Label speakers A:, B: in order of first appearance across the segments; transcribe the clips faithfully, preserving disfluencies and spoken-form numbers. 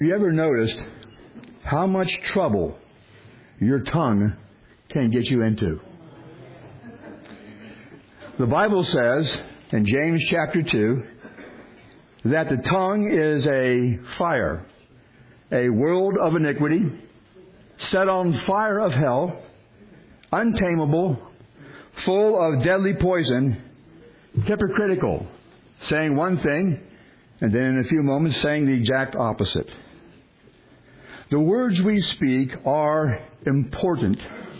A: Have you ever noticed how much trouble your tongue can get you into? The Bible says in James chapter two that the tongue is a fire, a world of iniquity, set on fire of hell, untamable, full of deadly poison, hypocritical, saying one thing and then in a few moments saying the exact opposite. The words we speak are important.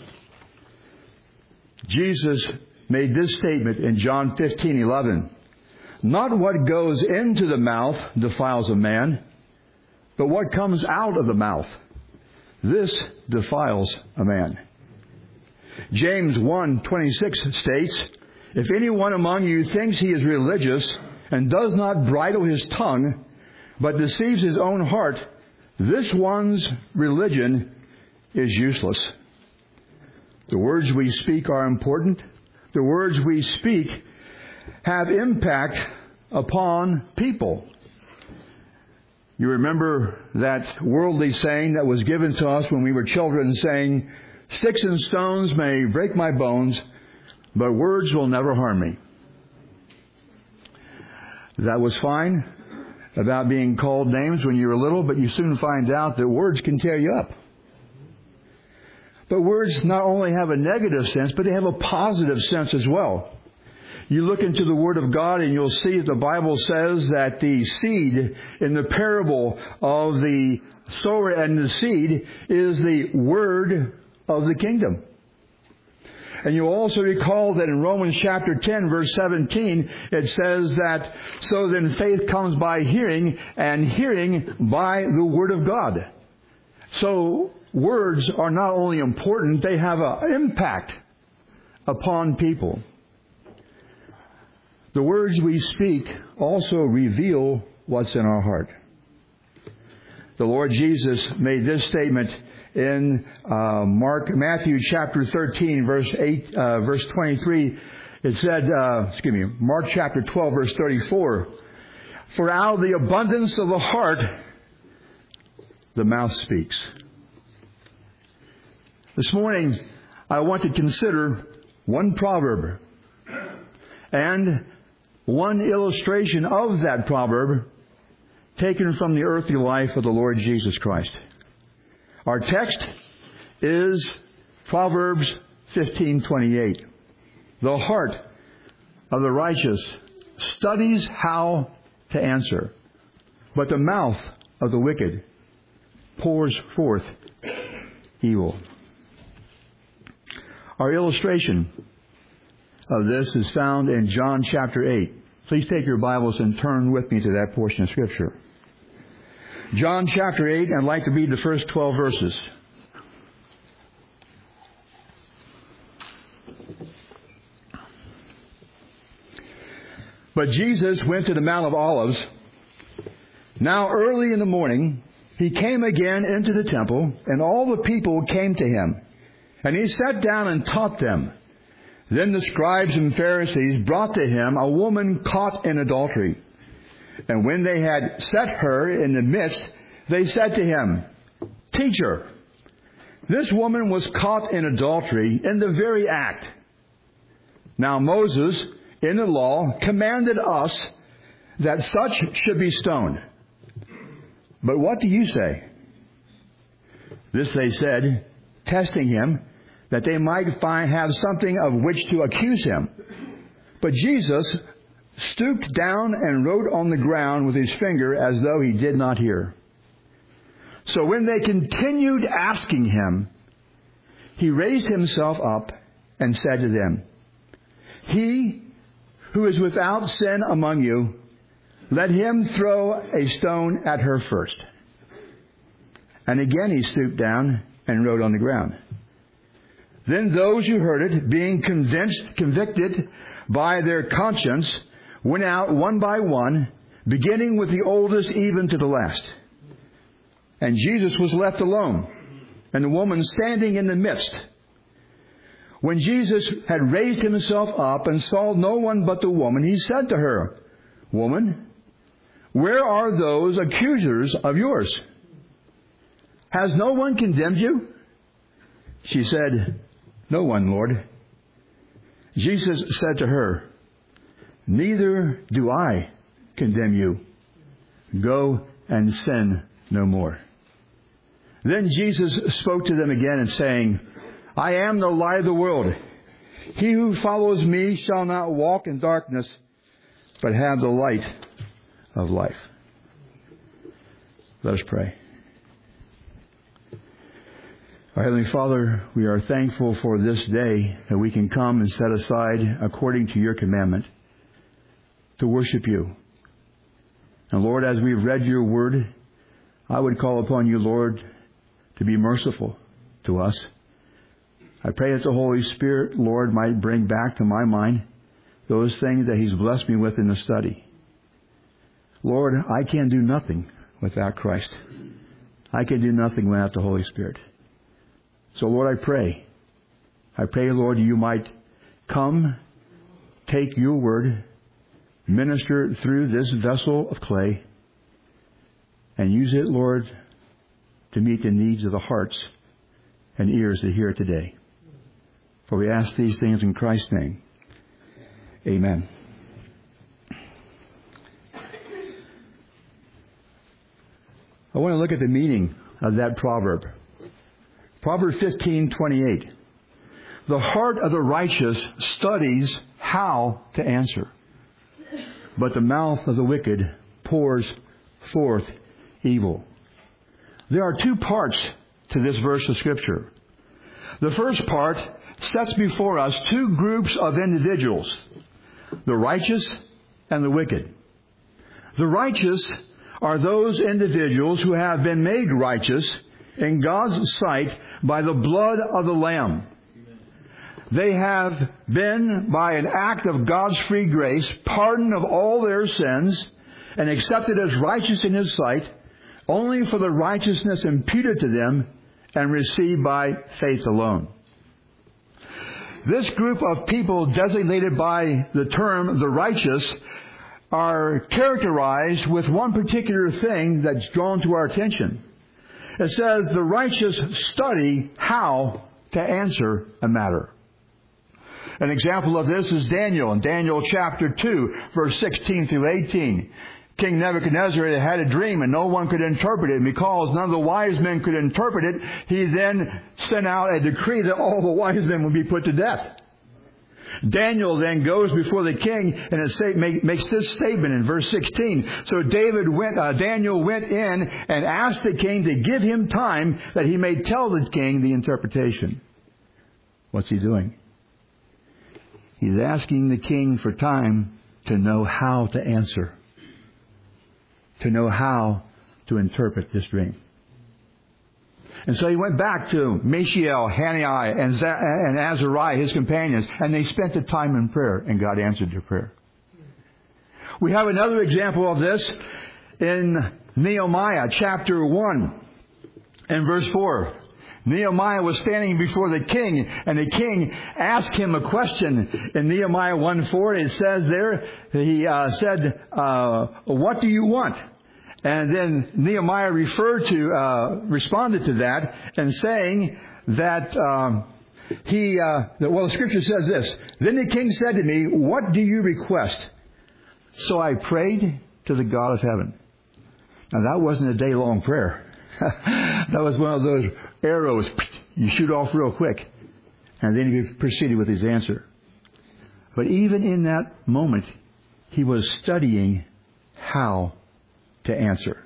A: Jesus made this statement in John fifteen eleven. Not what goes into the mouth defiles a man, but what comes out of the mouth. This defiles a man. James one twenty-six states, if anyone among you thinks he is religious and does not bridle his tongue, but deceives his own heart, this one's religion is useless. The words we speak are important. The words we speak have impact upon people. You remember that worldly saying that was given to us when we were children, saying, sticks and stones may break my bones, but words will never harm me. That was fine about being called names when you were little, but you soon find out that words can tear you up. But words not only have a negative sense, but they have a positive sense as well. You look into the Word of God and you'll see that the Bible says that the seed in the parable of the sower and the seed is the Word of the kingdom. And you'll also recall that in Romans chapter ten, verse seventeen, it says that, so then faith comes by hearing, and hearing by the Word of God. So words are not only important, they have an impact upon people. The words we speak also reveal what's in our heart. The Lord Jesus made this statement in uh, Mark, Matthew chapter thirteen, verse eight, uh, verse twenty-three. It said, uh, excuse me, Mark chapter twelve, verse thirty-four. For out of the abundance of the heart, the mouth speaks. This morning, I want to consider one proverb and one illustration of that proverb taken from the earthly life of the Lord Jesus Christ. Our text is Proverbs fifteen twenty-eight. The heart of the righteous studies how to answer, but the mouth of the wicked pours forth evil. Our illustration of this is found in John chapter eight. Please take your Bibles and turn with me to that portion of Scripture. John chapter eight, and I'd like to read the first twelve verses. But Jesus went to the Mount of Olives. Now early in the morning, he came again into the temple, and all the people came to him. And he sat down and taught them. Then the scribes and Pharisees brought to him a woman caught in adultery. And when they had set her in the midst, they said to him, Teacher, this woman was caught in adultery in the very act. Now Moses, in the law, commanded us that such should be stoned. But what do you say? This they said, testing him, that they might find have something of which to accuse him. But Jesus stooped down and wrote on the ground with his finger as though he did not hear. So when they continued asking him, he raised himself up and said to them, He who is without sin among you, let him throw a stone at her first. And again he stooped down and wrote on the ground. Then those who heard it, being convinced, convicted by their conscience, went out one by one, beginning with the oldest even to the last. And Jesus was left alone, and the woman standing in the midst. When Jesus had raised himself up and saw no one but the woman, he said to her, Woman, where are those accusers of yours? Has no one condemned you? She said, No one, Lord. Jesus said to her, Neither do I condemn you. Go and sin no more. Then Jesus spoke to them again and saying, I am the light of the world. He who follows me shall not walk in darkness, but have the light of life. Let us pray. Our Heavenly Father, we are thankful for this day that we can come and set aside according to your commandment to worship you. And Lord, as we've read your word, I would call upon you, Lord, to be merciful to us. I pray that the Holy Spirit, Lord, might bring back to my mind those things that He's blessed me with in the study. Lord, I can do nothing without Christ. I can do nothing without the Holy Spirit. So, Lord, I pray. I pray, Lord, you might come, take your word, minister through this vessel of clay, and use it, Lord, to meet the needs of the hearts and ears that hear it today. For we ask these things in Christ's name. Amen. I want to look at the meaning of that proverb. Proverbs fifteen twenty-eight. The heart of the righteous studies how to answer, but the mouth of the wicked pours forth evil. There are two parts to this verse of Scripture. The first part sets before us two groups of individuals, the righteous and the wicked. The righteous are those individuals who have been made righteous in God's sight by the blood of the Lamb. They have been, by an act of God's free grace, pardoned of all their sins and accepted as righteous in His sight, only for the righteousness imputed to them and received by faith alone. This group of people designated by the term the righteous are characterized with one particular thing that's drawn to our attention. It says the righteous study how to answer a matter. An example of this is Daniel in Daniel chapter two, verse sixteen through eighteen. King Nebuchadnezzar had a dream and no one could interpret it. And because none of the wise men could interpret it, he then sent out a decree that all the wise men would be put to death. Daniel then goes before the king and it makes this statement in verse sixteen. So David went, uh, Daniel went in and asked the king to give him time that he may tell the king the interpretation. What's he doing? He's asking the king for time to know how to answer, to know how to interpret this dream. And so he went back to Mishael, Hananiah, and, Z- and Azariah, his companions, and they spent the time in prayer, and God answered their prayer. We have another example of this in Nehemiah chapter one and verse four. Nehemiah was standing before the king, and the king asked him a question. In Nehemiah one four, it says there, he uh, said, uh, what do you want? And then Nehemiah referred to, uh, responded to that and saying that um, he, uh, well, the scripture says this. Then the king said to me, what do you request? So I prayed to the God of heaven. Now that wasn't a day-long prayer. That was one of those arrows you shoot off real quick. And then he proceeded with his answer. But even in that moment, he was studying how to answer.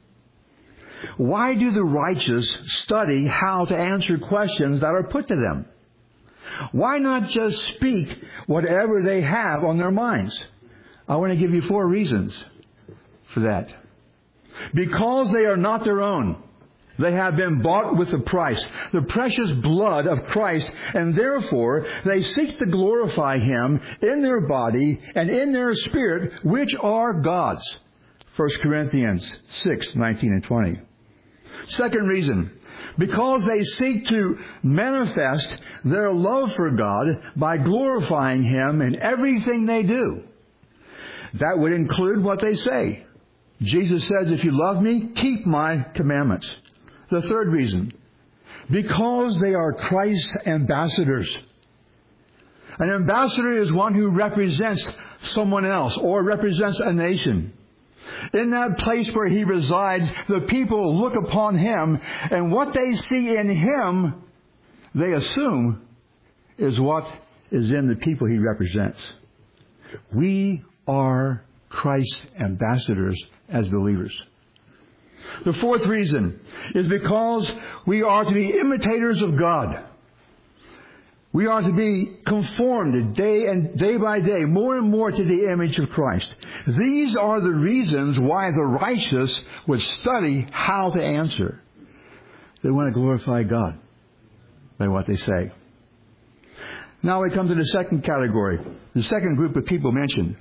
A: Why do the righteous study how to answer questions that are put to them? Why not just speak whatever they have on their minds? I want to give you four reasons for that. Because they are not their own. They have been bought with a price, the precious blood of Christ, and therefore they seek to glorify Him in their body and in their spirit, which are God's. First Corinthians six, nineteen and twenty. Second reason, because they seek to manifest their love for God by glorifying Him in everything they do. That would include what they say. Jesus says, if you love me, keep my commandments. The third reason, because they are Christ's ambassadors. An ambassador is one who represents someone else or represents a nation. In that place where he resides, the people look upon him, and what they see in him, they assume, is what is in the people he represents. We are Christ's ambassadors as believers. The fourth reason is because we are to be imitators of God. We are to be conformed day and day by day, more and more to the image of Christ. These are the reasons why the righteous would study how to answer. They want to glorify God by what they say. Now we come to the second category, the second group of people mentioned.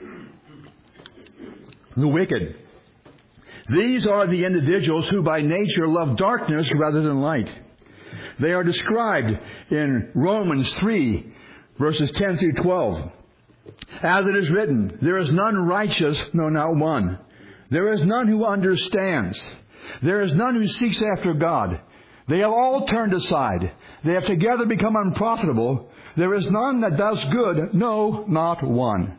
A: The wicked. These are the individuals who by nature love darkness rather than light. They are described in Romans three, verses ten through twelve. As it is written, there is none righteous, no, not one. There is none who understands. There is none who seeks after God. They have all turned aside. They have together become unprofitable. There is none that does good, no, not one.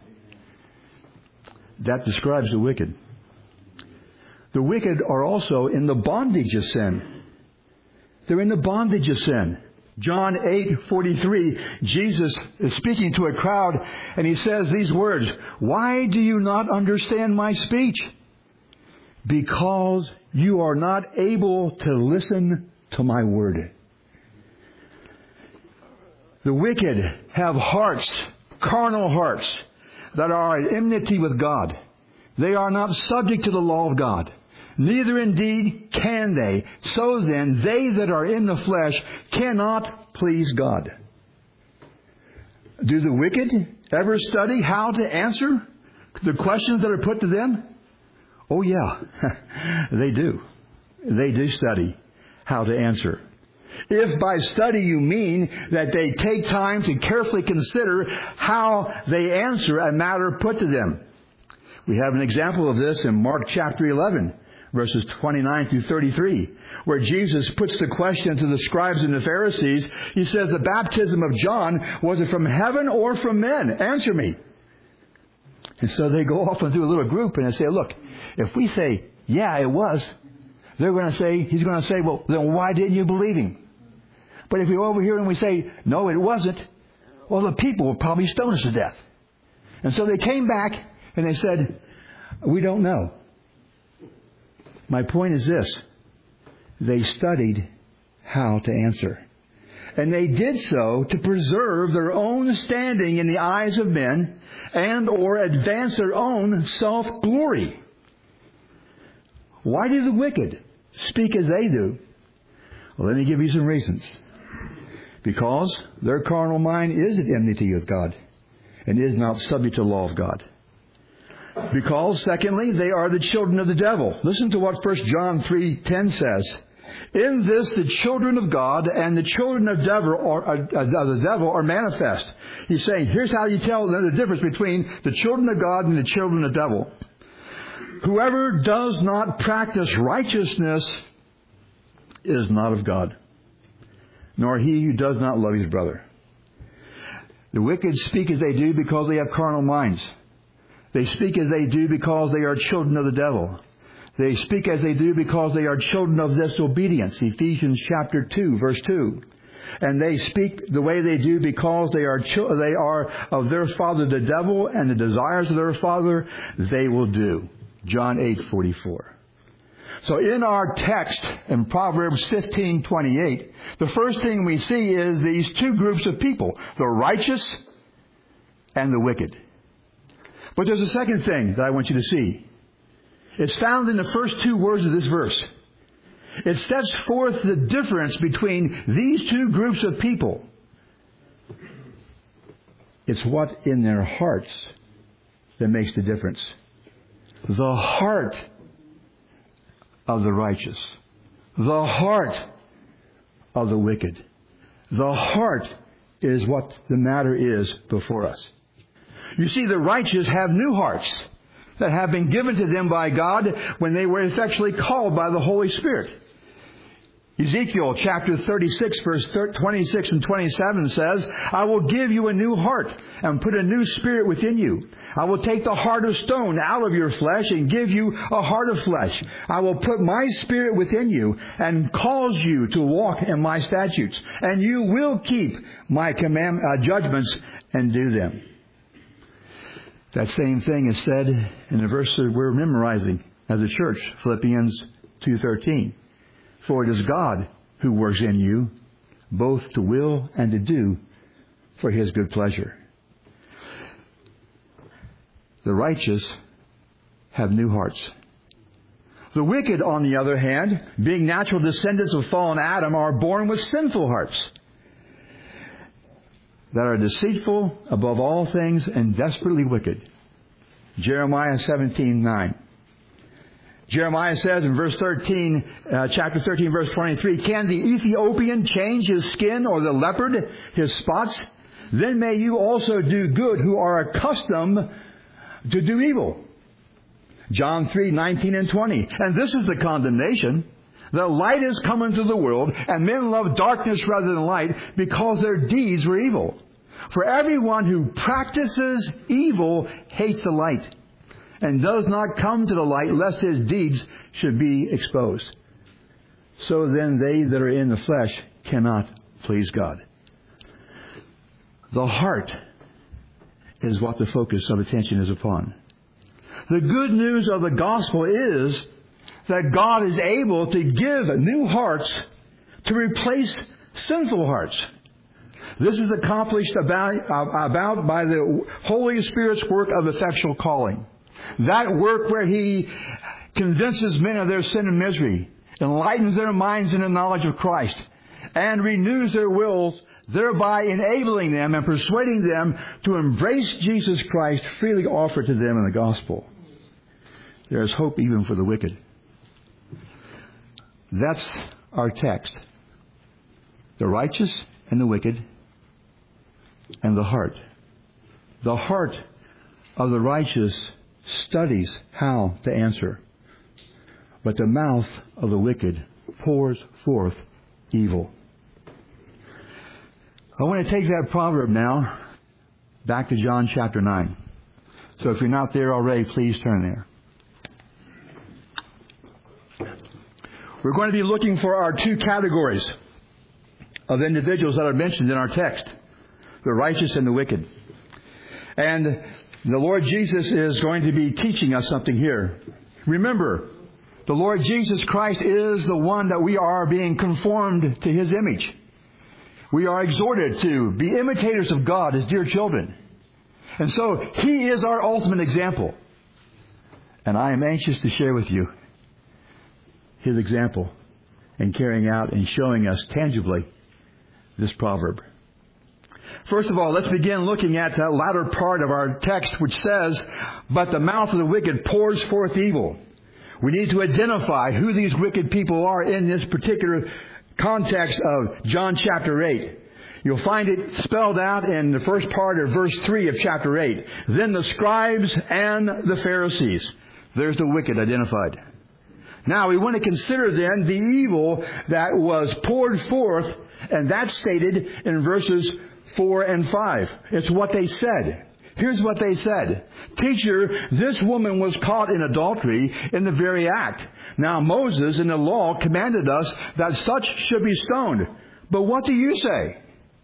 A: That describes the wicked. The wicked are also in the bondage of sin. They're in the bondage of sin. John eight forty-three, Jesus is speaking to a crowd, and he says these words, "Why do you not understand my speech? Because you are not able to listen to my word." The wicked have hearts, carnal hearts, that are at enmity with God. They are not subject to the law of God. Neither indeed can they. So then, they that are in the flesh cannot please God. Do the wicked ever study how to answer the questions that are put to them? Oh yeah, they do. They do study how to answer. If by study you mean that they take time to carefully consider how they answer a matter put to them. We have an example of this in Mark chapter eleven, verses twenty-nine through thirty-three, where Jesus puts the question to the scribes and the Pharisees. He says, the baptism of John, was it from heaven or from men? Answer me. And so they go off and do a little group and they say, look, if we say, yeah, it was, they're going to say, he's going to say, well, then why didn't you believe him? But if we go over here and we say, no, it wasn't, well, the people will probably stone us to death. And so they came back and they said, we don't know. My point is this. They studied how to answer. And they did so to preserve their own standing in the eyes of men and or advance their own self-glory. Why do the wicked speak as they do? Well, let me give you some reasons. Because their carnal mind is at enmity with God and is not subject to the law of God. Because, secondly, they are the children of the devil. Listen to what First John three ten says. In this, the children of God and the children of devil are, uh, uh, the devil are manifest. He's saying, here's how you tell the difference between the children of God and the children of the devil. Whoever does not practice righteousness is not of God, nor he who does not love his brother. The wicked speak as they do because they have carnal minds. They speak as they do because they are children of the devil. They speak as they do because they are children of disobedience. Ephesians chapter two, verse two. And they speak the way they do because they are chil- they are of their father the devil, and the desires of their father they will do. John eight forty-four. So in our text in Proverbs fifteen twenty-eight, the first thing we see is these two groups of people, the righteous and the wicked. But there's a second thing that I want you to see. It's found in the first two words of this verse. It sets forth the difference between these two groups of people. It's what in their hearts that makes the difference. The heart of the righteous. The heart of the wicked. The heart is what the matter is before us. You see, the righteous have new hearts that have been given to them by God when they were effectually called by the Holy Spirit. Ezekiel chapter thirty-six, verse twenty-six and twenty-seven says, I will give you a new heart and put a new spirit within you. I will take the heart of stone out of your flesh and give you a heart of flesh. I will put my spirit within you and cause you to walk in my statutes. And you will keep my command, uh, judgments and do them. That same thing is said in the verse that we're memorizing as a church, Philippians two thirteen. For it is God who works in you, both to will and to do for His good pleasure. The righteous have new hearts. The wicked, on the other hand, being natural descendants of fallen Adam, are born with sinful hearts that are deceitful above all things and desperately wicked. Jeremiah seventeen nine. Jeremiah says in verse thirteen, uh, chapter thirteen, verse twenty-three, can the Ethiopian change his skin or the leopard his spots? Then may you also do good who are accustomed to do evil. John three nineteen and twenty. And this is the condemnation. The light is come into the world, and men love darkness rather than light, because their deeds were evil. For everyone who practices evil hates the light, and does not come to the light, lest his deeds should be exposed. So then they that are in the flesh cannot please God. The heart is what the focus of attention is upon. The good news of the gospel is that God is able to give new hearts to replace sinful hearts. This is accomplished about, about by the Holy Spirit's work of effectual calling. That work where He convinces men of their sin and misery, enlightens their minds in the knowledge of Christ, and renews their wills, thereby enabling them and persuading them to embrace Jesus Christ freely offered to them in the gospel. There is hope even for the wicked. That's our text. The righteous and the wicked, and the heart. The heart of the righteous studies how to answer, but the mouth of the wicked pours forth evil. I want to take that proverb now back to John chapter nine. So if you're not there already, please turn there. We're going to be looking for our two categories of individuals that are mentioned in our text, the righteous and the wicked. And the Lord Jesus is going to be teaching us something here. Remember, the Lord Jesus Christ is the one that we are being conformed to His image. We are exhorted to be imitators of God as dear children. And so He is our ultimate example. And I am anxious to share with you His example in carrying out and showing us tangibly this proverb. First of all, let's begin looking at that latter part of our text, which says, but the mouth of the wicked pours forth evil. We need to identify who these wicked people are in this particular context of John chapter eight. You'll find it spelled out in the first part of verse three of chapter eight. Then the scribes and the Pharisees. There's the wicked identified. Now we want to consider then the evil that was poured forth, and that's stated in verses four and five. It's what they said. Here's what they said. Teacher, this woman was caught in adultery in the very act. Now Moses in the law commanded us that such should be stoned. But what do you say?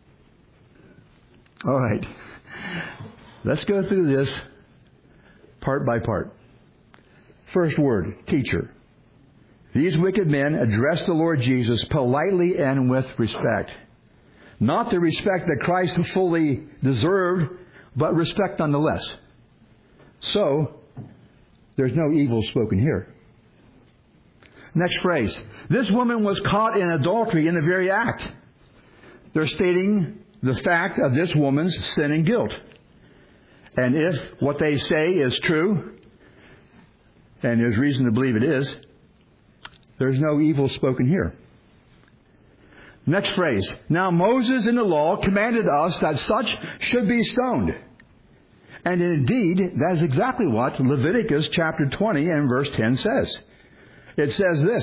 A: All right. Let's go through this part by part. First word, teacher. These wicked men addressed the Lord Jesus politely and with respect. Not the respect that Christ fully deserved, but respect nonetheless. So, there's no evil spoken here. Next phrase. This woman was caught in adultery in the very act. They're stating the fact of this woman's sin and guilt. And if what they say is true, and there's reason to believe it is, there's no evil spoken here. Next phrase. Now Moses in the law commanded us that such should be stoned. And indeed, that is exactly what Leviticus chapter twenty and verse ten says. It says this,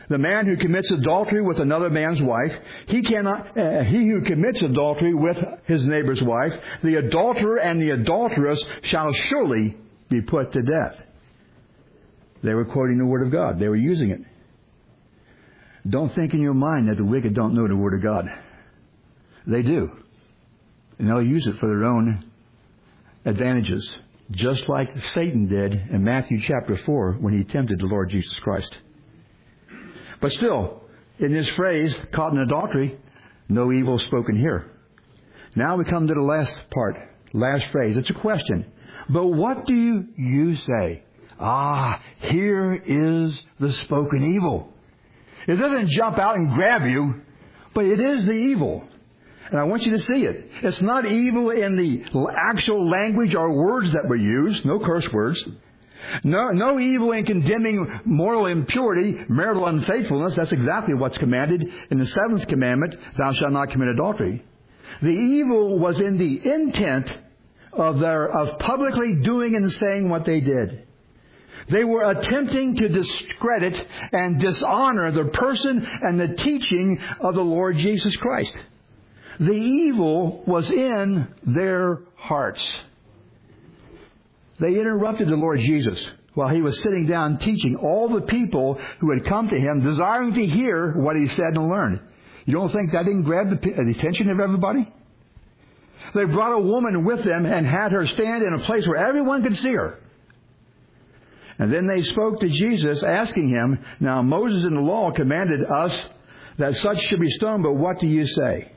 A: The man who commits adultery with another man's wife, he cannot, uh, he who commits adultery with his neighbor's wife, the adulterer and the adulteress shall surely be put to death. They were quoting the Word of God. They were using it. Don't think in your mind that the wicked don't know the Word of God. They do. And they'll use it for their own advantages, just like Satan did in Matthew chapter four when he tempted the Lord Jesus Christ. But still, in this phrase, caught in adultery, no evil spoken here. Now we come to the last part, last phrase. It's a question. But what do you, you say? Ah, here is the spoken evil. It doesn't jump out and grab you, but it is the evil. And I want you to see it. It's not evil in the actual language or words that were used, no curse words. No, no evil in condemning moral impurity, marital unfaithfulness. That's exactly what's commanded in the seventh commandment, thou shalt not commit adultery. The evil was in the intent of their, of publicly doing and saying what they did. They were attempting to discredit and dishonor the person and the teaching of the Lord Jesus Christ. The evil was in their hearts. They interrupted the Lord Jesus while He was sitting down teaching all the people who had come to Him, desiring to hear what He said and learn. You don't think that didn't grab the attention of everybody? They brought a woman with them and had her stand in a place where everyone could see her. And then they spoke to Jesus, asking Him, now Moses in the law commanded us that such should be stoned, but what do you say?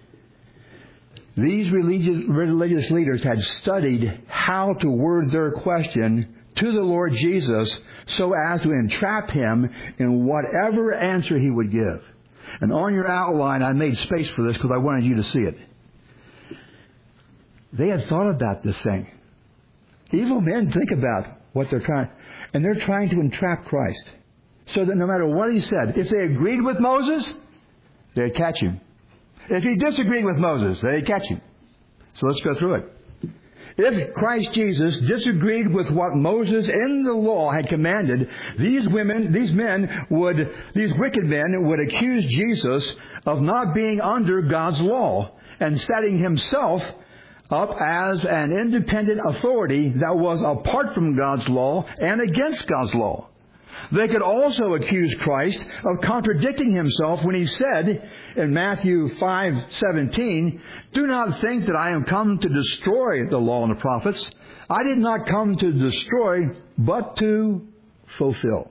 A: These religious, religious leaders had studied how to word their question to the Lord Jesus so as to entrap Him in whatever answer He would give. And on your outline, I made space for this because I wanted you to see it. They had thought about this thing. Evil men think about what they're trying, and they're trying to entrap Christ. So that no matter what He said, if they agreed with Moses, they'd catch Him. If He disagreed with Moses, they'd catch Him. So let's go through it. If Christ Jesus disagreed with what Moses in the law had commanded, these women, these men would, these wicked men would accuse Jesus of not being under God's law and setting Himself up as an independent authority that was apart from God's law and against God's law. They could also accuse Christ of contradicting Himself when He said in Matthew five seventeen, do not think that I am come to destroy the law and the prophets. I did not come to destroy, but to fulfill.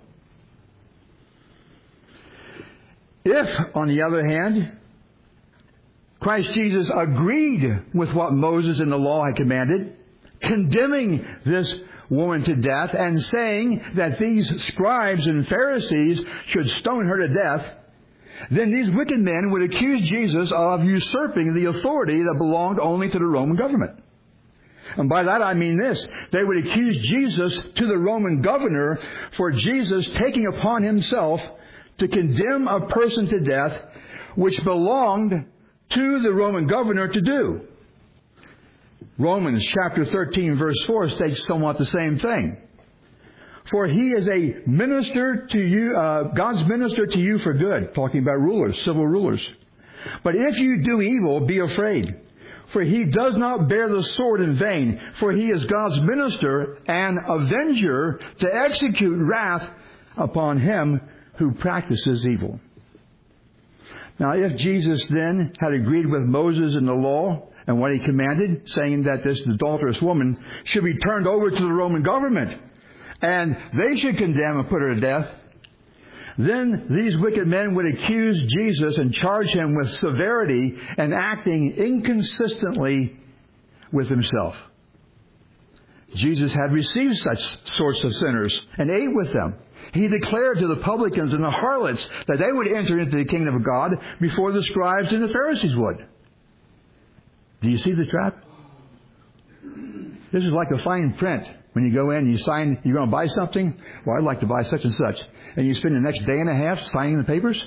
A: If, on the other hand, Christ Jesus agreed with what Moses in the law had commanded, condemning this woman to death and saying that these scribes and Pharisees should stone her to death, then these wicked men would accuse Jesus of usurping the authority that belonged only to the Roman government. And by that I mean this. They would accuse Jesus to the Roman governor for Jesus taking upon Himself to condemn a person to death which belonged to the Roman governor to do. Romans chapter thirteen verse four states somewhat the same thing. For He is a minister to you, uh, God's minister to you for good. Talking about rulers, civil rulers. But if you do evil, be afraid. For He does not bear the sword in vain. For He is God's minister and avenger to execute wrath upon him who practices evil. Now, if Jesus then had agreed with Moses in the law and what he commanded, saying that this adulterous woman should be turned over to the Roman government and they should condemn and put her to death, then these wicked men would accuse Jesus and charge Him with severity and acting inconsistently with Himself. Jesus had received such sorts of sinners and ate with them. He declared to the publicans and the harlots that they would enter into the kingdom of God before the scribes and the Pharisees would. Do you see the trap? This is like a fine print. When you go in and you sign, you're going to buy something? Well, I'd like to buy such and such. And you spend the next day and a half signing the papers?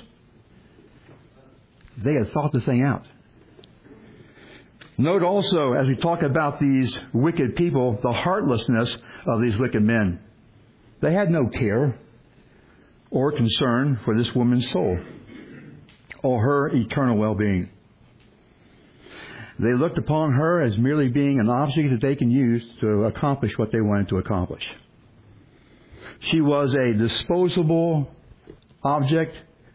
A: They had thought the thing out. Note also, as we talk about these wicked people, the heartlessness of these wicked men. They had no care or concern for this woman's soul or her eternal well-being. They looked upon her as merely being an object that they can use to accomplish what they wanted to accomplish. She was a disposable object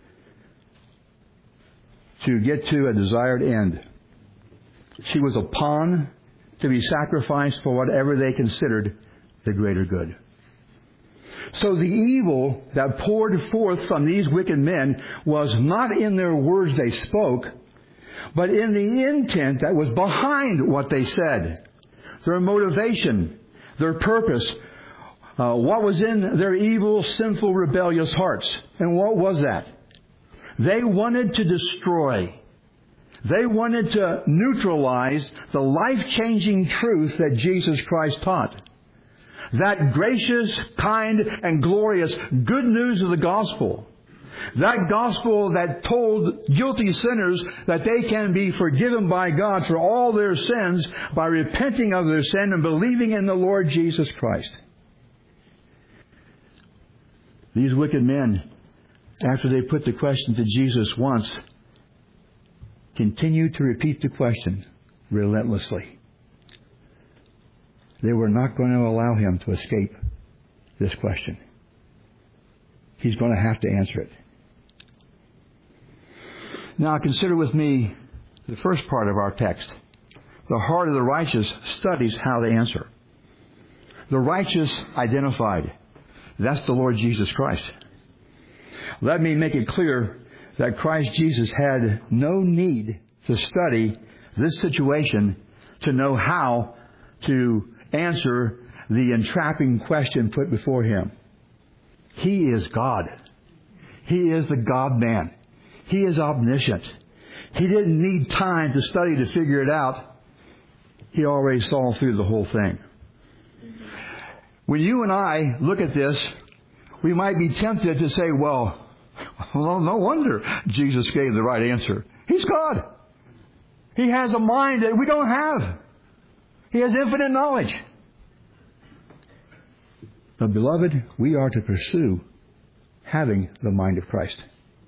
A: to get to a desired end. She was a pawn to be sacrificed for whatever they considered the greater good. So the evil that poured forth from these wicked men was not in their words they spoke, but in the intent that was behind what they said. Their motivation, their purpose, uh, what was in their evil, sinful, rebellious hearts. And what was that? They wanted to destroy. They wanted to neutralize the life-changing truth that Jesus Christ taught. That gracious, kind, and glorious good news of the gospel. That gospel that told guilty sinners that they can be forgiven by God for all their sins by repenting of their sin and believing in the Lord Jesus Christ. These wicked men, after they put the question to Jesus once, continued to repeat the question relentlessly. They were not going to allow him to escape this question. He's going to have to answer it. Now consider with me the first part of our text. The heart of the righteous studies how to answer. The righteous identified. That's the Lord Jesus Christ. Let me make it clear that Christ Jesus had no need to study this situation to know how to answer the entrapping question put before him. He is God. He is the God-man. He is omniscient. He didn't need time to study to figure it out. He already saw through the whole thing. When you and I look at this, we might be tempted to say, well, well, no wonder Jesus gave the right answer. He's God. He has a mind that we don't have. He has infinite knowledge. But beloved, we are to pursue having the mind of Christ.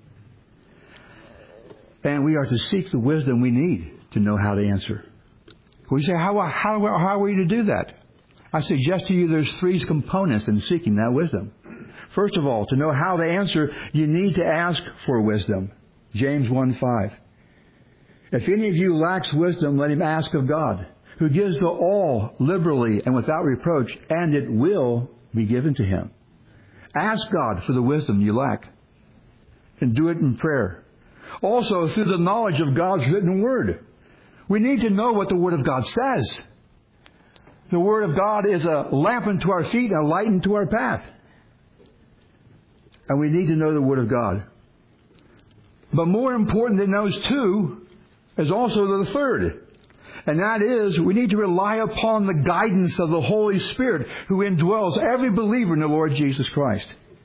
A: And we are to seek the wisdom we need to know how to answer. We say, how, how, how are we to do that? I suggest to you there's three components in seeking that wisdom. First of all, to know how to answer, you need to ask for wisdom. James one five. If any of you lacks wisdom, let him ask of God, who gives to all liberally and without reproach, and it will be given to him. Ask God for the wisdom you lack, and do it in prayer. Also, through the knowledge of God's written Word. We need to know what the Word of God says. The Word of God is a lamp unto our feet and a light unto our path. And we need to know the Word of God. But more important than those two is also the third. And that is, we need to rely upon the guidance of the Holy Spirit who indwells every believer in the Lord Jesus Christ.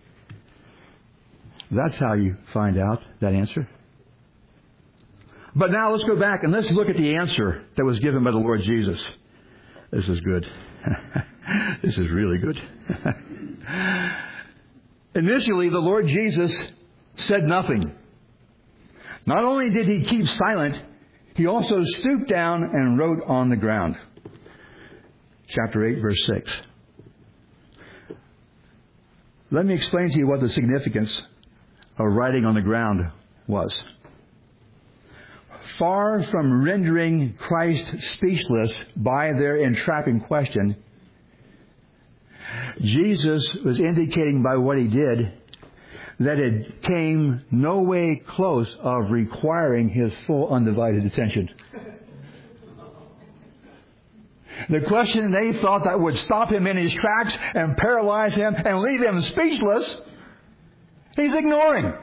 A: That's how you find out that answer. But now let's go back and let's look at the answer that was given by the Lord Jesus. This is good. This is really good. Initially, the Lord Jesus said nothing. Not only did he keep silent, he also stooped down and wrote on the ground. Chapter eight, verse six. Let me explain to you what the significance of writing on the ground was. Far from rendering Christ speechless by their entrapping question, Jesus was indicating by what he did that it came no way close of requiring his full undivided attention. The question they thought that would stop him in his tracks and paralyze him and leave him speechless, he's ignoring.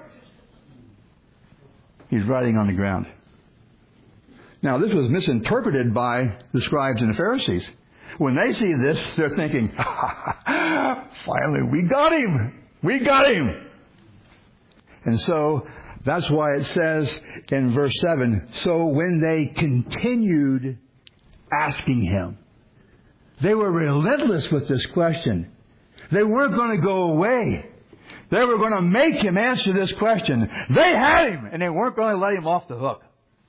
A: He's writing on the ground. Now, this was misinterpreted by the scribes and the Pharisees. When they see this, they're thinking, finally, we got him! We got him! And so, that's why it says in verse seven, so when they continued asking him, they were relentless with this question. They weren't going to go away. They were going to make him answer this question. They had him, and they weren't going to let him off the hook.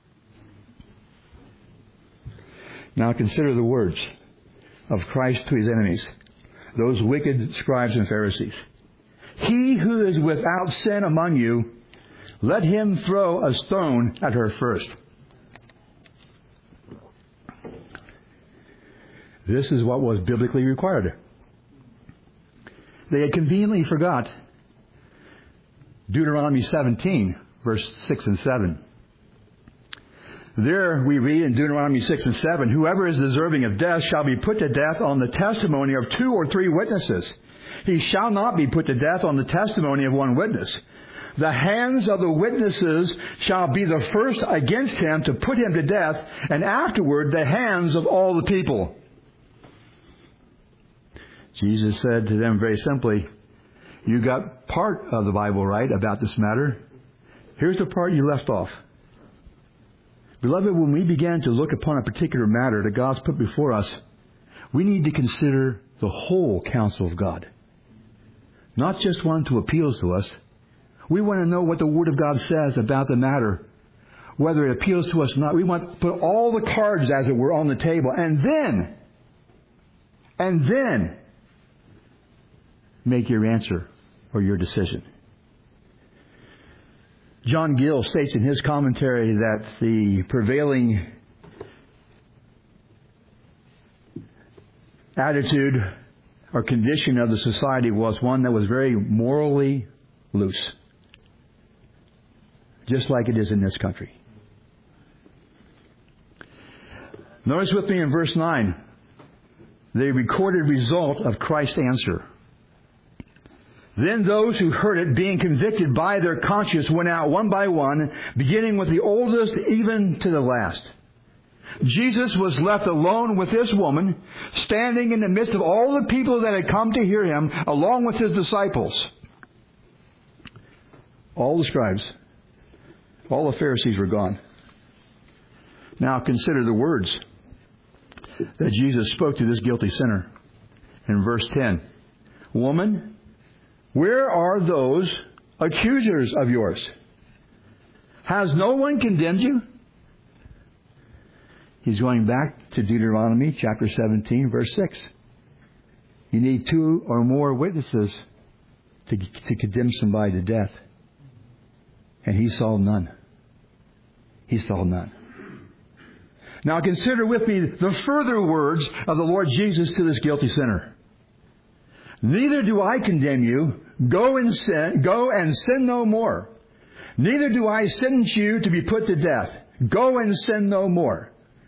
A: Now consider the words of Christ to his enemies, those wicked scribes and Pharisees. He who is without sin among you, let him throw a stone at her first. This is what was biblically required. They had conveniently forgot Deuteronomy seventeen, verse six and seven. There we read in Deuteronomy six and seven, whoever is deserving of death shall be put to death on the testimony of two or three witnesses. He shall not be put to death on the testimony of one witness. The hands of the witnesses shall be the first against him to put him to death, and afterward the hands of all the people. Jesus said to them very simply, you got part of the Bible right about this matter. Here's the part you left off. Beloved, when we begin to look upon a particular matter that God's put before us, we need to consider the whole counsel of God. Not just one who appeals to us. We want to know what the Word of God says about the matter, whether it appeals to us or not. We want to put all the cards, as it were, on the table. And then, and then, make your answer or your decision. John Gill states in his commentary that the prevailing attitude or condition of the society was one that was very morally loose. Just like it is in this country. Notice with me in verse nine, the recorded result of Christ's answer. Then those who heard it, being convicted by their conscience, went out one by one, beginning with the oldest even to the last. Jesus was left alone with this woman, standing in the midst of all the people that had come to hear him, along with his disciples. All the scribes, all the Pharisees were gone. Now consider the words that Jesus spoke to this guilty sinner in verse ten. Woman, where are those accusers of yours? Has no one condemned you? He's going back to Deuteronomy chapter seventeen, verse six. You need two or more witnesses to, to condemn somebody to death. And he saw none. He saw none. Now consider with me the further words of the Lord Jesus to this guilty sinner. Neither do I condemn you. Go and sin, go and sin no more. Neither do I sentence you to be put to death. Go and sin no more.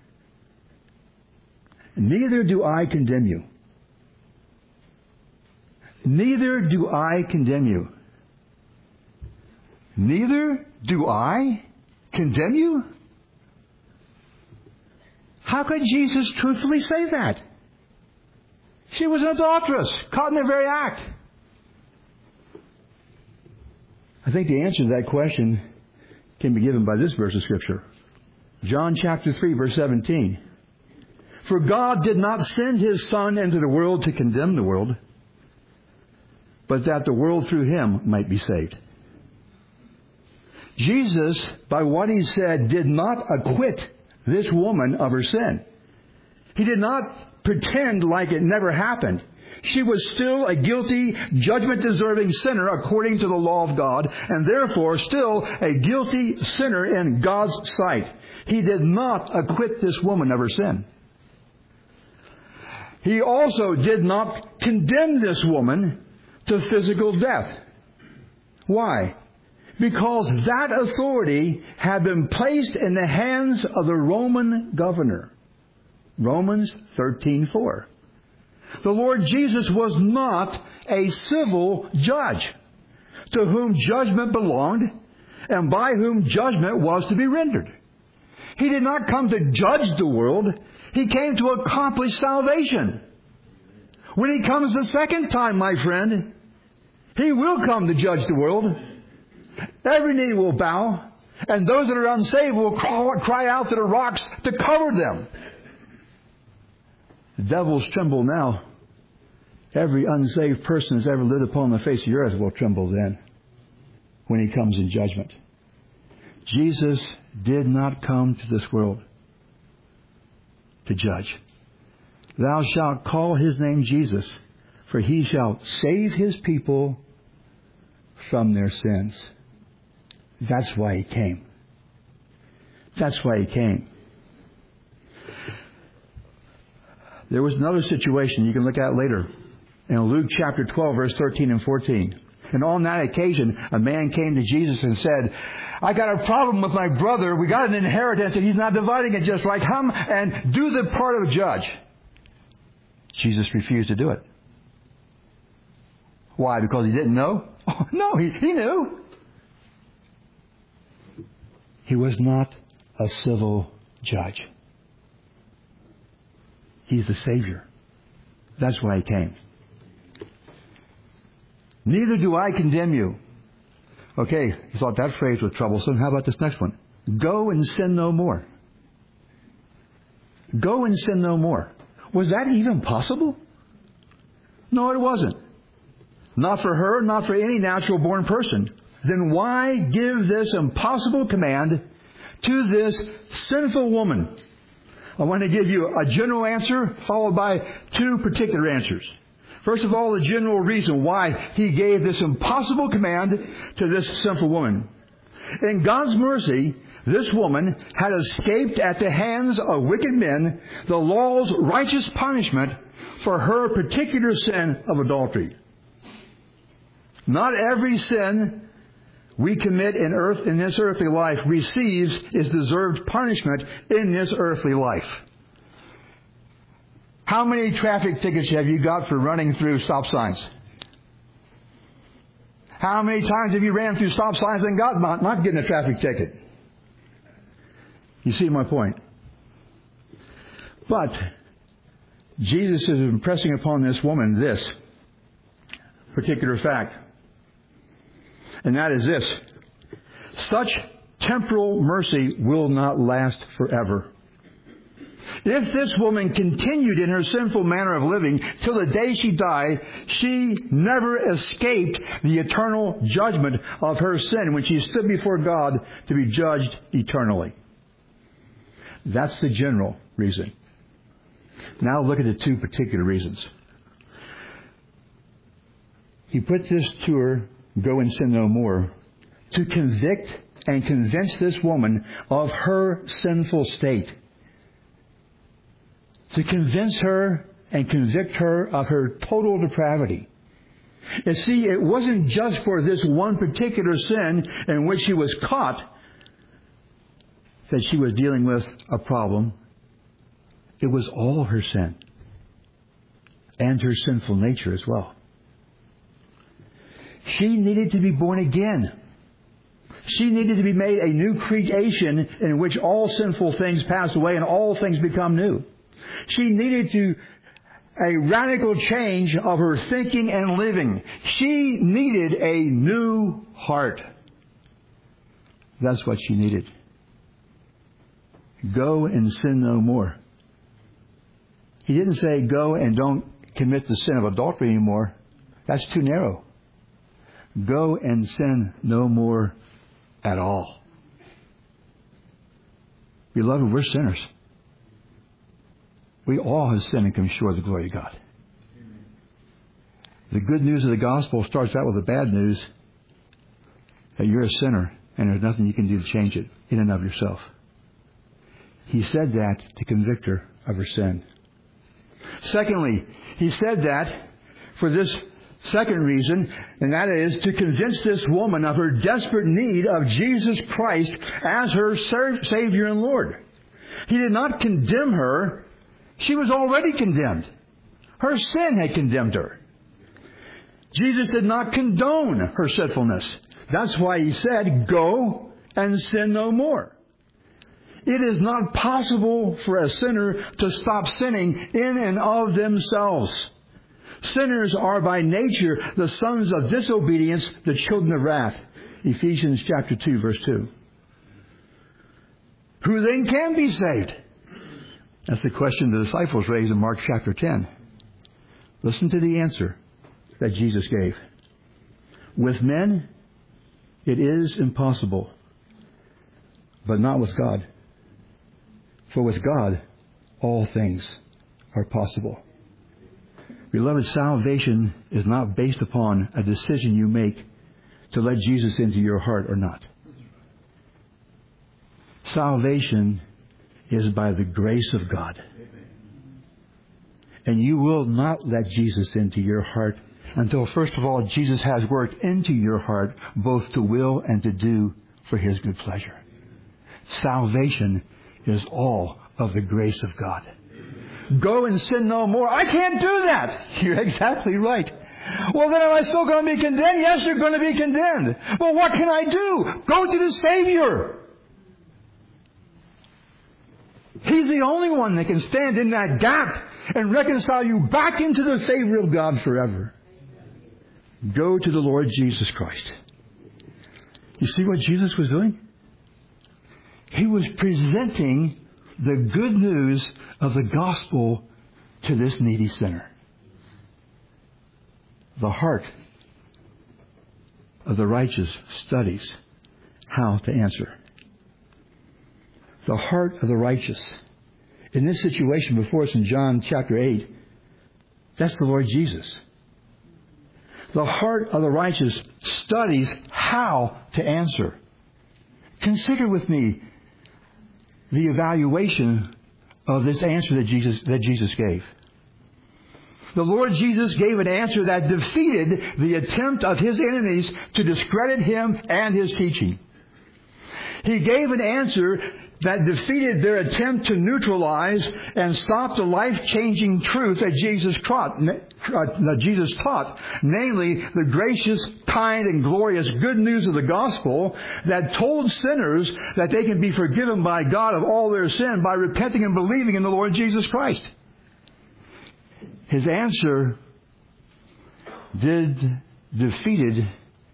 A: Neither do I condemn you. Neither do I condemn you. Neither do I condemn you? How could Jesus truthfully say that? She was an adulteress, caught in the very act. I think the answer to that question can be given by this verse of Scripture. John chapter three, verse seventeen. For God did not send His Son into the world to condemn the world, but that the world through Him might be saved. Jesus, by what He said, did not acquit this woman of her sin. He did not pretend like it never happened. She was still a guilty, judgment-deserving sinner according to the law of God, and therefore still a guilty sinner in God's sight. He did not acquit this woman of her sin. He also did not condemn this woman to physical death. Why? Because that authority had been placed in the hands of the Roman governor. Romans thirteen four. The Lord Jesus was not a civil judge to whom judgment belonged and by whom judgment was to be rendered. He did not come to judge the world. He came to accomplish salvation. When He comes the second time, my friend, He will come to judge the world. Every knee will bow, and those that are unsaved will cry out to the rocks to cover them. The devils tremble now Every unsaved person that's ever lived upon the face of the earth will tremble then when He comes in judgment. Jesus did not come to this world to judge. Thou shalt call His name Jesus, for He shall save His people from their sins. That's why He came. That's why He came. There was another situation you can look at later. In Luke chapter twelve, verse thirteen and fourteen. And on that occasion, a man came to Jesus and said, I got a problem with my brother. We got an inheritance and he's not dividing it just right. Come and do the part of a judge. Jesus refused to do it. Why? Because he didn't know? Oh, no, he, he knew. He was not a civil judge. He's the Savior. That's why He came. Neither do I condemn you. Okay, you thought that phrase was troublesome. How about this next one? Go and sin no more. Go and sin no more. Was that even possible? No, it wasn't. Not for her, not for any natural born person. Then why give this impossible command to this sinful woman? I want to give you a general answer followed by two particular answers. First of all, the general reason why He gave this impossible command to this sinful woman. In God's mercy, this woman had escaped at the hands of wicked men the law's righteous punishment for her particular sin of adultery. Not every sin we commit in earth in this earthly life receives its deserved punishment in this earthly life. How many traffic tickets have you got for running through stop signs? How many times have you ran through stop signs and got not, not getting a traffic ticket? You see my point. But Jesus is impressing upon this woman this particular fact. And that is this. Such temporal mercy will not last forever. If this woman continued in her sinful manner of living till the day she died, she never escaped the eternal judgment of her sin when she stood before God to be judged eternally. That's the general reason. Now look at the two particular reasons. He put this to her, go and sin no more, to convict and convince this woman of her sinful state. To convince her and convict her of her total depravity. And see, it wasn't just for this one particular sin in which she was caught that she was dealing with a problem. It was all her sin. And her sinful nature as well. She needed to be born again. She needed to be made a new creation in which all sinful things pass away and all things become new. She needed to a radical change of her thinking and living. She needed a new heart. That's what she needed. Go and sin no more. He didn't say go and don't commit the sin of adultery anymore. That's too narrow. Go and sin no more at all. Beloved, we're sinners. We all have sinned and come short of the glory of God. The good news of the gospel starts out with the bad news that you're a sinner and there's nothing you can do to change it in and of yourself. He said that to convict her of her sin. Secondly, He said that for this second reason, and that is to convince this woman of her desperate need of Jesus Christ as her Savior and Lord. He did not condemn her. She was already condemned. Her sin had condemned her. Jesus did not condone her sinfulness. That's why He said, go and sin no more. It is not possible for a sinner to stop sinning in and of themselves. Sinners are by nature the sons of disobedience, the children of wrath. Ephesians chapter two, verse two. Who then can be saved? That's the question the disciples raised in Mark chapter ten. Listen to the answer that Jesus gave. With men, it is impossible, but not with God. For with God, all things are possible. Beloved, salvation is not based upon a decision you make to let Jesus into your heart or not. Salvation is by the grace of God. And you will not let Jesus into your heart until, first of all, Jesus has worked into your heart both to will and to do for His good pleasure. Salvation is all of the grace of God. Go and sin no more. I can't do that. You're exactly right. Well, then am I still going to be condemned? Yes, you're going to be condemned. Well, what can I do? Go to the Savior. He's the only one that can stand in that gap and reconcile you back into the favor of God forever. Go to the Lord Jesus Christ. You see what Jesus was doing? He was presenting the good news of the gospel to this needy sinner. The heart of the righteous studies how to answer. The heart of the righteous. In this situation before us in John chapter eight, that's the Lord Jesus. The heart of the righteous studies how to answer. Consider with me the evaluation of this answer that Jesus, that Jesus gave. The Lord Jesus gave an answer that defeated the attempt of His enemies to discredit Him and His teaching. He gave an answer that defeated their attempt to neutralize and stop the life-changing truth that Jesus taught, that Jesus taught, namely the gracious, kind, and glorious good news of the gospel that told sinners that they can be forgiven by God of all their sin by repenting and believing in the Lord Jesus Christ. His answer did defeated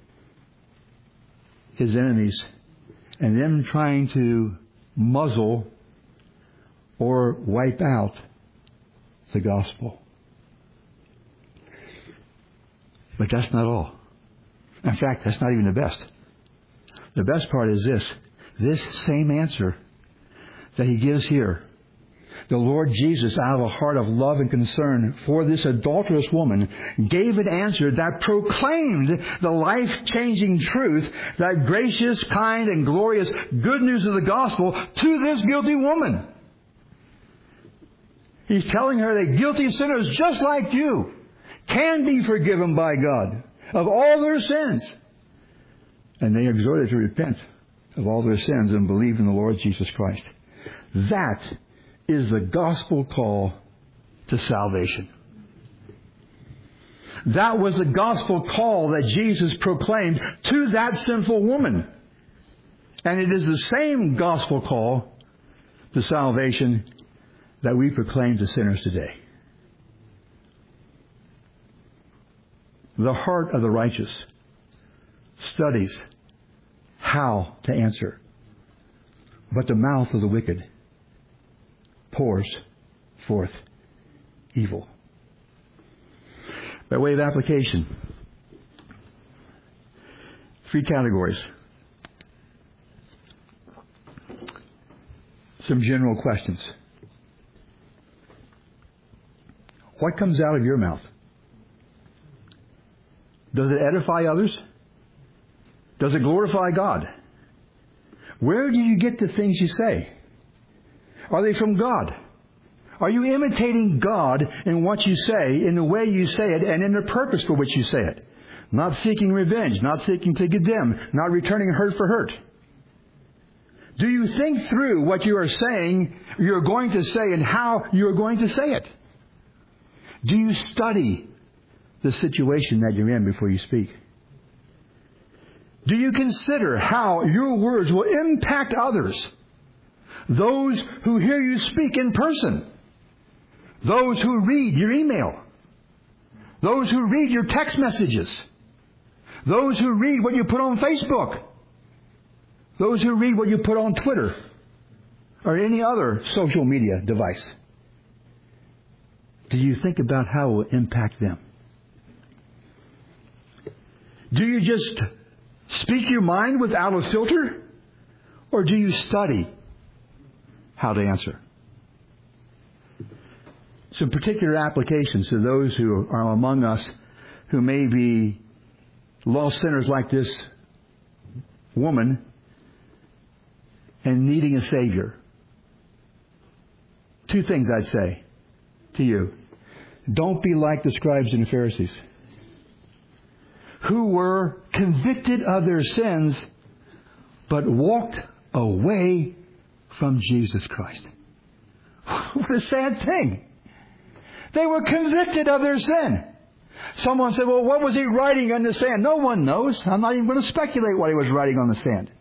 A: His enemies and them trying to muzzle or wipe out the gospel. But that's not all. In fact, that's not even the best. The best part is this. This same answer that He gives here, the Lord Jesus, out of a heart of love and concern for this adulterous woman, gave an answer that proclaimed the life-changing truth, that gracious, kind, and glorious good news of the gospel to this guilty woman. He's telling her that guilty sinners just like you can be forgiven by God of all their sins. And they exhorted to repent of all their sins and believe in the Lord Jesus Christ. That is the gospel call to salvation. That was the gospel call that Jesus proclaimed to that sinful woman. And it is the same gospel call to salvation that we proclaim to sinners today. The heart of the righteous studies how to answer, but the mouth of the wicked pours forth evil. By way of application, three categories. Some general questions. What comes out of your mouth? Does it edify others? Does it glorify God? Where do you get the things you say? Are they from God? Are you imitating God in what you say, in the way you say it, and in the purpose for which you say it? Not seeking revenge, not seeking to condemn, not returning hurt for hurt. Do you think through what you are saying, you're going to say, and how you're going to say it? Do you study the situation that you're in before you speak? Do you consider how your words will impact others? Those who hear you speak in person. Those who read your email. Those who read your text messages. Those who read what you put on Facebook. Those who read what you put on Twitter or any other social media device. do you think about how it will impact them? Do you just speak your mind without a filter? Or do you study how to answer? Some particular applications to those who are among us who may be lost sinners like this woman and needing a Savior. Two things I'd say to you. Don't be like the scribes and the Pharisees, who were convicted of their sins, but walked away from Jesus Christ. What a sad thing. They were convicted of their sin. Someone said, well, what was he writing on the sand? No one knows. I'm not even going to speculate what he was writing on the sand.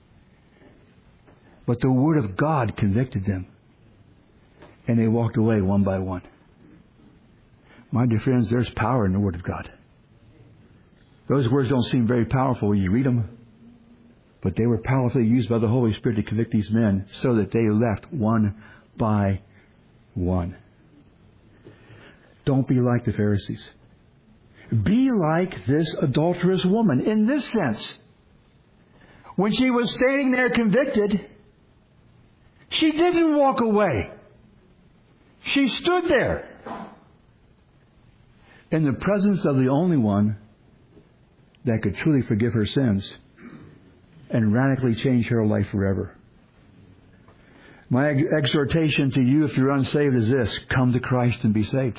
A: But the Word of God convicted them. And they walked away one by one. My dear friends, there's power in the Word of God. Those words don't seem very powerful when you read them. But they were powerfully used by the Holy Spirit to convict these men so that they left one by one. Don't be like the Pharisees. Be like this adulterous woman in this sense. When she was standing there convicted, she didn't walk away. She stood there in the presence of the only one that could truly forgive her sins and radically change her life forever. My exhortation to you, if you're unsaved, is this: come to Christ and be saved.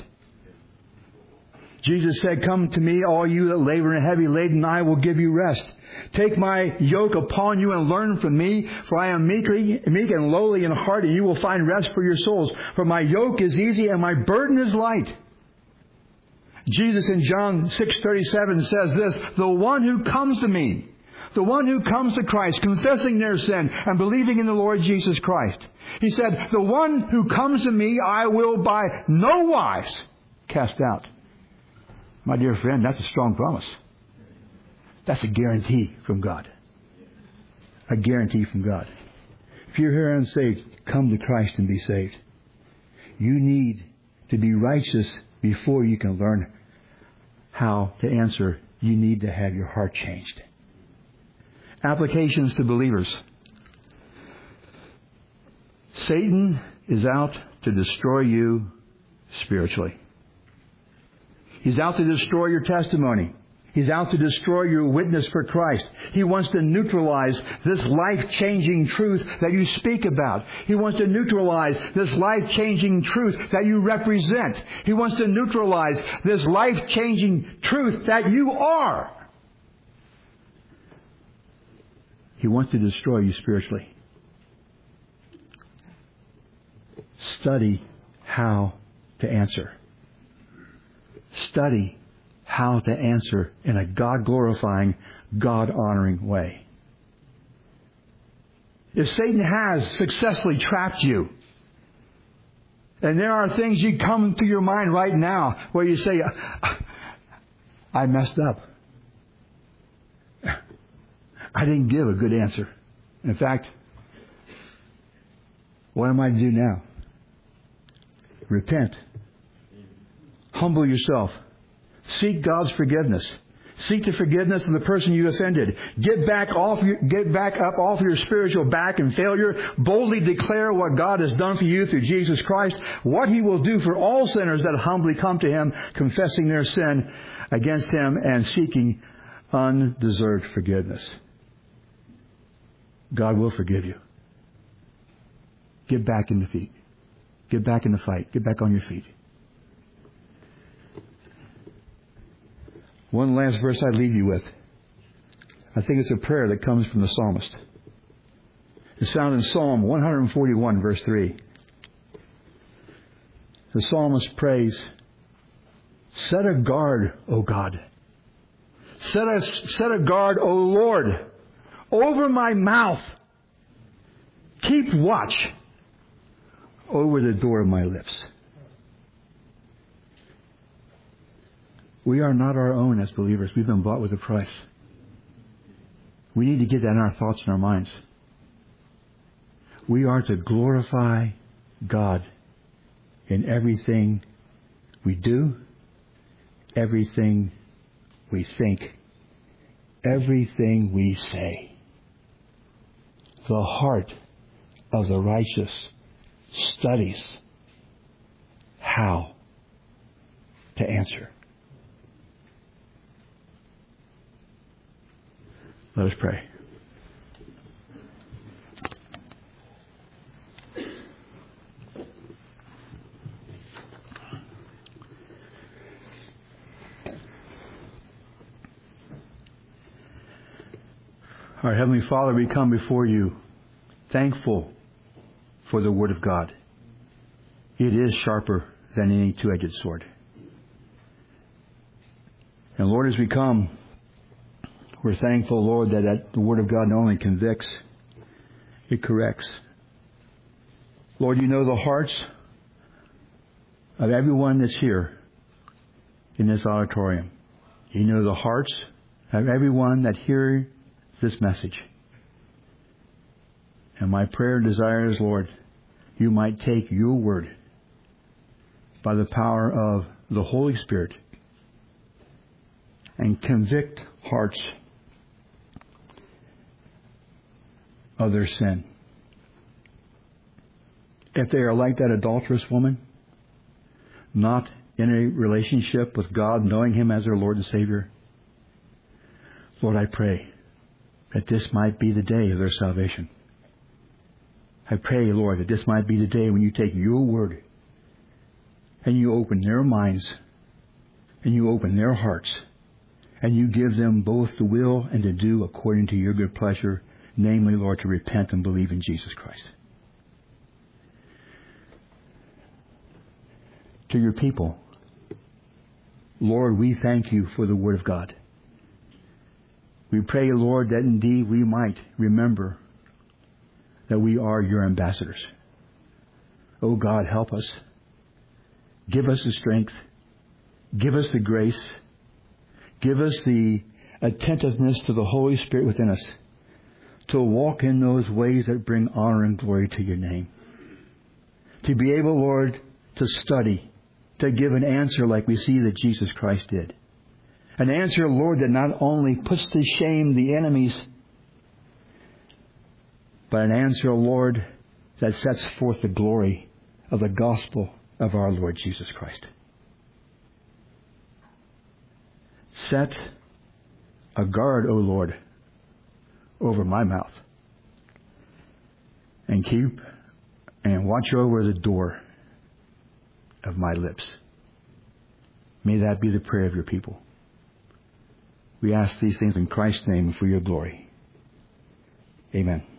A: Jesus said, come to me, all you that labor and are heavy laden, and I will give you rest. Take my yoke upon you and learn from me, for I am meekly, meek and lowly in heart, and you will find rest for your souls. For my yoke is easy and my burden is light. Jesus in John six thirty-seven says this: the one who comes to me, the one who comes to Christ, confessing their sin and believing in the Lord Jesus Christ. He said, the one who comes to me, I will by no wise cast out. My dear friend, that's a strong promise. That's a guarantee from God. A guarantee from God. If you're here unsaved, come to Christ and be saved. You need to be righteous before you can learn how to answer. You need to have your heart changed. Applications to believers. Satan is out to destroy you spiritually. He's out to destroy your testimony. He's out to destroy your witness for Christ. He wants to neutralize this life-changing truth that you speak about. He wants to neutralize this life-changing truth that you represent. He wants to neutralize this life-changing truth that you are. He wants to destroy you spiritually. Study how to answer. Study how to answer in a God-glorifying, God-honoring way. If Satan has successfully trapped you, and there are things you come to your mind right now where you say, I messed up. I didn't give a good answer. In fact, what am I to do now? Repent. Humble yourself. Seek God's forgiveness. Seek the forgiveness of the person you offended. Get back off your, get back up off your spiritual back and failure. Boldly declare what God has done for you through Jesus Christ, what He will do for all sinners that humbly come to Him, confessing their sin against Him and seeking undeserved forgiveness. God will forgive you. Get back in the feet. Get back in the fight. Get back on your feet. One last verse I'd leave you with. I think it's a prayer that comes from the psalmist. It's found in Psalm one forty-one, verse three. The psalmist prays, set a guard, O God. Set a, set a guard, O Lord, over my mouth. Keep watch over the door of my lips. We are not our own as believers. We've been bought with a price. We need to get that in our thoughts and our minds. We are to glorify God in everything we do, everything we think, everything we say. The heart of the righteous studies how to answer. Let us pray. Our Heavenly Father, we come before you thankful for the Word of God. It is sharper than any two-edged sword. And Lord, as we come, we're thankful, Lord, that, that the Word of God not only convicts, it corrects. Lord, you know the hearts of everyone that's here in this auditorium. You know the hearts of everyone that hears this message. And my prayer and desire is, Lord, you might take your word by the power of the Holy Spirit and convict hearts of their sin. If they are like that adulterous woman, not in a relationship with God, knowing Him as their Lord and Savior, Lord, I pray that this might be the day of their salvation. I pray, Lord, that this might be the day when you take your word and you open their minds and you open their hearts and you give them both the will and to do according to your good pleasure, namely, Lord, to repent and believe in Jesus Christ. To your people, Lord, we thank you for the Word of God. We pray, Lord, that indeed we might remember that we are your ambassadors. Oh God, help us. Give us the strength. Give us the grace. Give us the attentiveness to the Holy Spirit within us to walk in those ways that bring honor and glory to your name. To be able, Lord, to study, to give an answer like we see that Jesus Christ did. An answer, Lord, that not only puts to shame the enemies, but an answer, Lord, that sets forth the glory of the gospel of our Lord Jesus Christ. Set a guard, O Lord, over my mouth, and keep and watch over the door of my lips. May that be the prayer of your people. We ask these things in Christ's name for your glory. Amen.